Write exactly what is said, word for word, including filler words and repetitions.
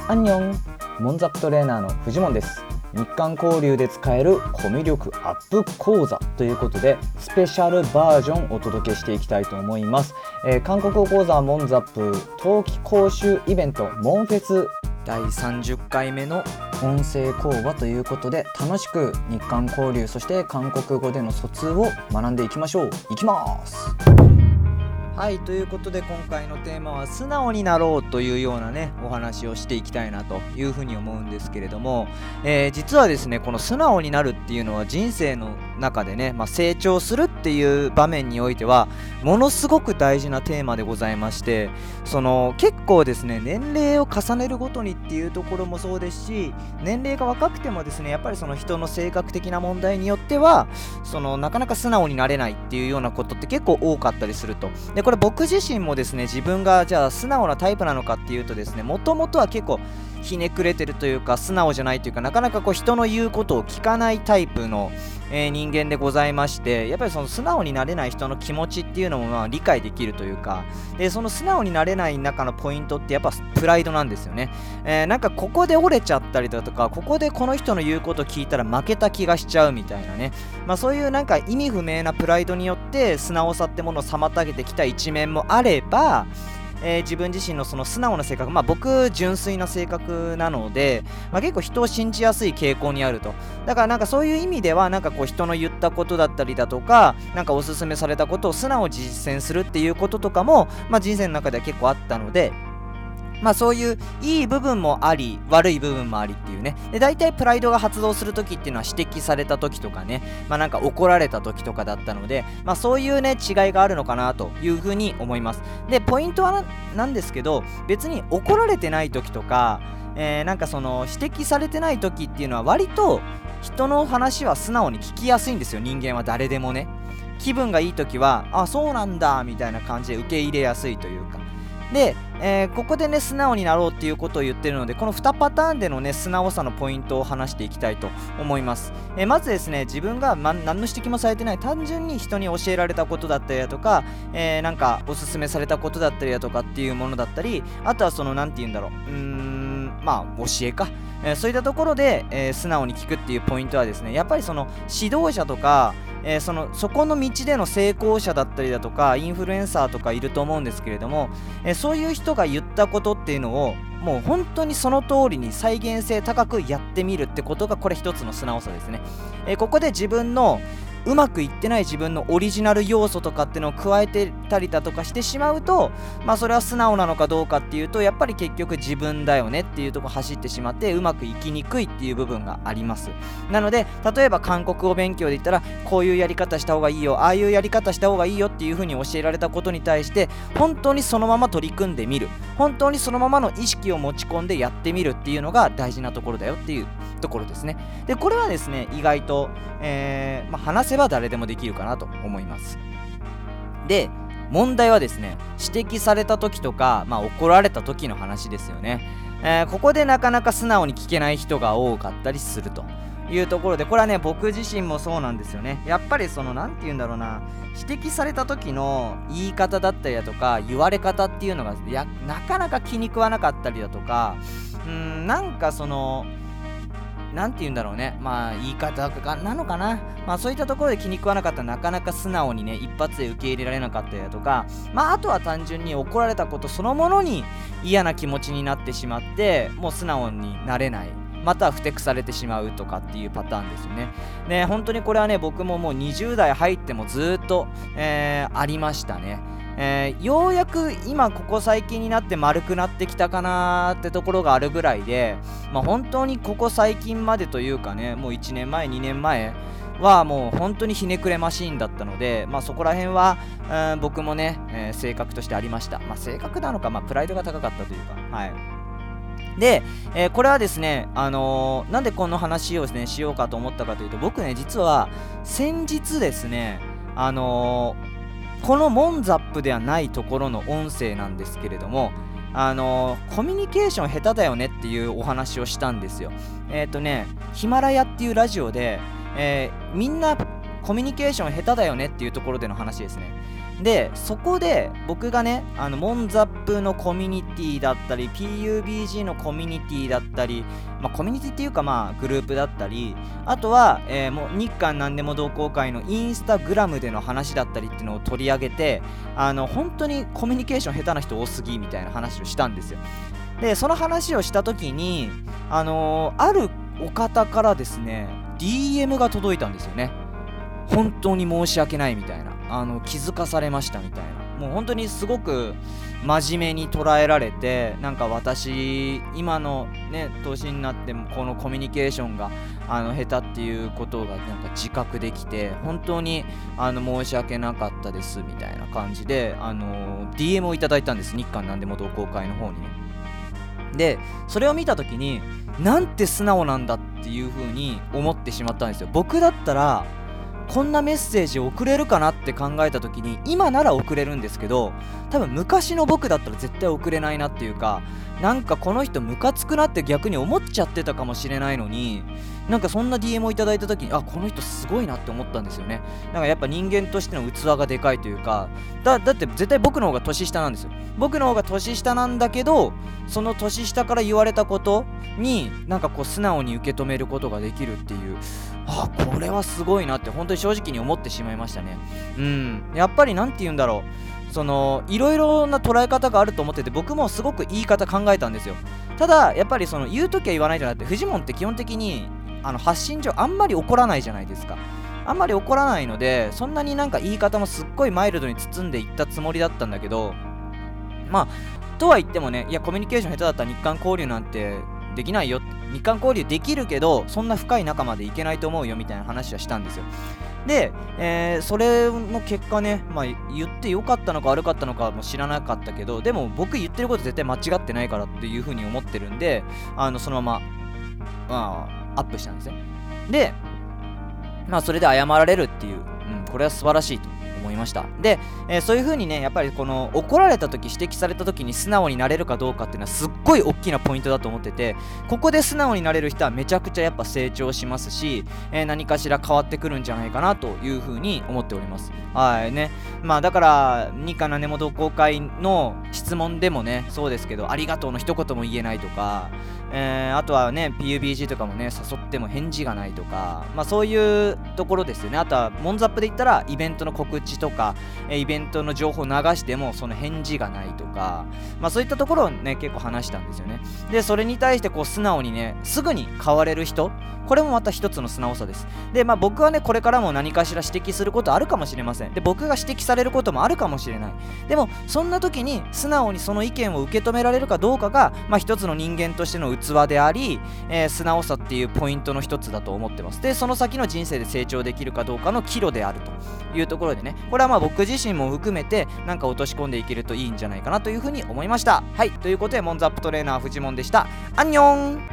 アンニョン、モンザップトレーナーのフジモンです。日韓交流で使えるコミュ力アップ講座ということでスペシャルバージョンをお届けしていきたいと思います。えー、韓国語講座モンザップ冬季講習イベントモンフェスだいさんじゅっかいめの音声講話ということで、楽しく日韓交流そして韓国語での疎通を学んでいきましょう。いきます。はい、ということで今回のテーマは素直になろうというようなねお話をしていきたいなというふうに思うんですけれども、えー、実はですねこの素直になるっていうのは人生の中でね、まあ、成長するっていう場面においてはものすごく大事なテーマでございまして、その結構ですね年齢を重ねるごとにっていうところもそうですし、年齢が若くてもですねやっぱりその人の性格的な問題によってはそのなかなか素直になれないっていうようなことって結構多かったりすると。でこれ僕自身もですね自分がじゃあ素直なタイプなのかっていうとですね、もともとは結構ひねくれてるというか素直じゃないというか、なかなかこう人の言うことを聞かないタイプの、えー、人間でございまして、やっぱりその素直になれない人の気持ちっていうのもまあ理解できるというか、でその素直になれない中のポイントってやっぱプライドなんですよね。えー、なんかここで折れちゃったりだとか、ここでこの人の言うこと聞いたら負けた気がしちゃうみたいなね、まあそういうなんか意味不明なプライドによって素直さってものを妨げてきた一面もあれば、えー、自分自身のその素直な性格、まあ僕純粋な性格なので、まあ、結構人を信じやすい傾向にあると。だからなんかそういう意味ではなんかこう人の言ったことだったりだとか、なんかおすすめされたことを素直に実践するっていうこととかも、まあ人生の中では結構あったので、まあそういういい部分もあり悪い部分もありっていうね。で大体プライドが発動するときっていうのは指摘されたときとかね、まあなんか怒られたときとかだったので、まあそういうね違いがあるのかなというふうに思います。でポイントは な, なんですけど、別に怒られてないときとか、えー、なんかその指摘されてないときっていうのは割と人の話は素直に聞きやすいんですよ。人間は誰でもね。気分がいいときはあそうなんだみたいな感じで受け入れやすいというか。で、えー、ここでね素直になろうっていうことを言ってるので、このにパターンでのね素直さのポイントを話していきたいと思います。えー、まずですね自分が、ま、何の指摘もされてない単純に人に教えられたことだったりだとか、えー、なんかおすすめされたことだったりだとかっていうものだったり、あとはそのなんて言うんだろううーんまあ教えか、えー、そういったところで、えー、素直に聞くっていうポイントはですね、やっぱりその指導者とかえー、そのそこの道での成功者だったりだとかインフルエンサーとかいると思うんですけれども、えー、そういう人が言ったことっていうのをもう本当にその通りに再現性高くやってみるってことがこれ一つの素直さですね。えー、ここで自分のうまくいってない自分のオリジナル要素とかっていうのを加えてたりだとかしてしまうと、まあそれは素直なのかどうかっていうと、やっぱり結局自分だよねっていうところ走ってしまってうまくいきにくいっていう部分があります。なので例えば韓国語勉強で言ったらこういうやり方した方がいいよ、ああいうやり方した方がいいよっていう風に教えられたことに対して本当にそのまま取り組んでみる、本当にそのままの意識を持ち込んでやってみるっていうのが大事なところだよっていうところですね。でこれはですね意外と、えーまあ、話せば誰でもできるかなと思います。で問題はですね指摘された時とか、まあ、怒られた時の話ですよね。えー、ここでなかなか素直に聞けない人が多かったりするというところで、これはね僕自身もそうなんですよね。やっぱりそのなんて言うんだろうな、指摘された時の言い方だったりだとか言われ方っていうのがやなかなか気に食わなかったりだとか、うーんなんかそのなんて言うんだろうね、まあ言い方がなのかな、まあそういったところで気に食わなかったらなかなか素直にね一発で受け入れられなかったりだとか、まああとは単純に怒られたことそのものに嫌な気持ちになってしまってもう素直になれない、またはふてくされてしまうとかっていうパターンですよね。ね本当にこれはね僕ももうにじゅう代入ってもずっと、えー、ありましたね。えー、ようやく今ここ最近になって丸くなってきたかなーってところがあるぐらいで、まあ本当にここ最近までというかね、もういちねんまえにねんまえはもう本当にひねくれマシーンだったので、まあそこら辺は、うん、僕もね、えー、性格としてありました。まあ性格なのか、まあプライドが高かったというか、はい。で、えーこれはですね、あのーなんでこの話をですねしようかと思ったかというと、僕ね実は先日ですね、あのーこのモンザップではないところの音声なんですけれども、あのーコミュニケーション下手だよねっていうお話をしたんですよ。えっ、とねヒマラヤっていうラジオで、えーみんなコミュニケーション下手だよねっていうところでの話ですね。 でそこで僕がねあのモンザップのコミュニティだったり ピーユービージー のコミュニティだったり、まあ、コミュニティっていうかまあグループだったり、あとは、えー、もう日韓なんでも同好会のインスタグラムでの話だったりっていうのを取り上げて、あの本当にコミュニケーション下手な人多すぎみたいな話をしたんですよ。でその話をした時にあのー、あるお方からですね ディーエム が届いたんですよね。本当に申し訳ないみたいな、あの気づかされましたみたいな、もう本当にすごく真面目に捉えられて、なんか私今のね年になってもこのコミュニケーションがあの下手っていうことがなんか自覚できて、本当にあの申し訳なかったですみたいな感じで、あの ディーエム をいただいたんです、日韓なんでも同好会の方にね。でそれを見た時になんて素直なんだっていう風に思ってしまったんですよ。僕だったらこんなメッセージを送れるかなって考えた時に、今なら送れるんですけど、多分昔の僕だったら絶対送れないなっていうか、なんかこの人ムカつくなって逆に思っちゃってたかもしれないのに、なんかそんな ディーエム をいただいた時に、あ、この人すごいなって思ったんですよね。なんかやっぱ人間としての器がでかいというか、だ, だって絶対僕の方が年下なんですよ。僕の方が年下なんだけど、その年下から言われたことになんかこう素直に受け止めることができるっていう、あ、これはすごいなって本当に正直に思ってしまいましたね。うん、やっぱりなんて言うんだろう、そのいろいろな捉え方があると思ってて、僕もすごく言い方考えたんですよ。ただやっぱりその言うときは言わないじゃなくて、フジモンって基本的にあの発信上あんまり怒らないじゃないですか。あんまり怒らないので、そんなになんか言い方もすっごいマイルドに包んでいったつもりだったんだけど、まあとは言ってもね、いやコミュニケーション下手だったら日韓交流なんてできないよ、日韓交流できるけどそんな深い仲までいけないと思うよみたいな話はしたんですよ。で、えー、それの結果ね、まあ言ってよかったのか悪かったのかも知らなかったけど、でも僕言ってること絶対間違ってないからっていう風に思ってるんで、あのそのまま、まあ、アップしたんですね。で、まあそれで謝られるっていう、うん、これは素晴らしいと思いました。で、えー、そういう風にね、やっぱりこの怒られた時、指摘された時に素直になれるかどうかっていうのはすっごい大きなポイントだと思ってて、ここで素直になれる人はめちゃくちゃやっぱ成長しますし、えー、何かしら変わってくるんじゃないかなという風に思っております。はいね。まあだから日韓なんでも同好会の質問でもね、そうですけど、ありがとうの一言も言えないとか、えー、あとはね ピーユービージー とかもね誘っても返事がないとか、まあそういうところですよね。あとはモンザップで言ったらイベントの告知とか、えー、イベントの情報を流してもその返事がないとか、まあそういったところをね結構話したんですよね。でそれに対してこう素直にねすぐに変われる人、これもまた一つの素直さです。でまあ僕はねこれからも何かしら指摘することあるかもしれません。で僕が指摘されることもあるかもしれない。でもそんな時に素直にその意見を受け止められるかどうかが、まあ一つの人間としての器であり、えー、素直さっていうポイントの一つだと思ってます。でその先の人生で成長できるかどうかの岐路であるというところでね、これはまあ僕自身も含めてなんか落とし込んでいけるといいんじゃないかなというふうに思いました。はい、ということでモンザップトレーナーフジモンでした。アンニョン。